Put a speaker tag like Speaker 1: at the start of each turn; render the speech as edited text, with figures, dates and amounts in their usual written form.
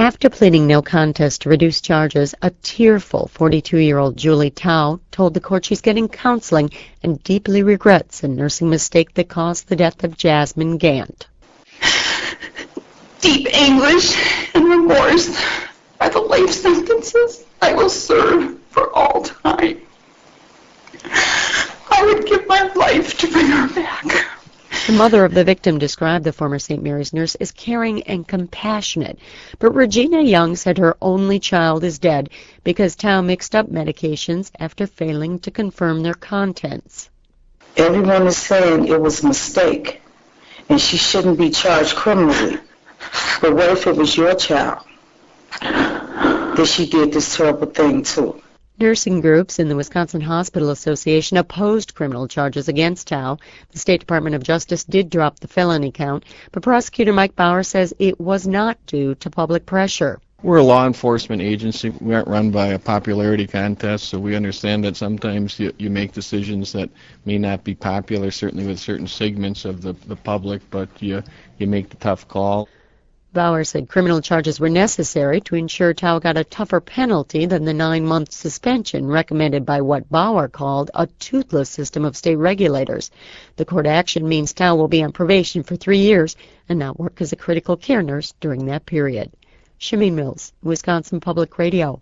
Speaker 1: After pleading no contest to reduce charges, a tearful 42-year-old Julie Tao told the court she's getting counseling and deeply regrets a nursing mistake that caused the death of Jasmine Gant.
Speaker 2: Deep anguish and remorse are the life sentences I will serve for all time. I would give my life to bring her back.
Speaker 1: The mother of the victim described the former St. Mary's nurse as caring and compassionate, but Regina Young said her only child is dead because Tao mixed up medications after failing to confirm their contents.
Speaker 3: Everyone is saying it was a mistake, and she shouldn't be charged criminally. But what if it was your child that she did this terrible thing to?
Speaker 1: Nursing groups in the Wisconsin Hospital Association opposed criminal charges against Tao. The State Department of Justice did drop the felony count, but prosecutor Mike Bauer says it was not due to public pressure.
Speaker 4: We're a law enforcement agency. We aren't run by a popularity contest, so we understand that sometimes you make decisions that may not be popular, certainly with certain segments of the public, but you make the tough call.
Speaker 1: Bauer said criminal charges were necessary to ensure Tao got a tougher penalty than the 9-month suspension recommended by what Bauer called a toothless system of state regulators. The court action means Tao will be on probation for 3 years and not work as a critical care nurse during that period. Shameen Mills, Wisconsin Public Radio.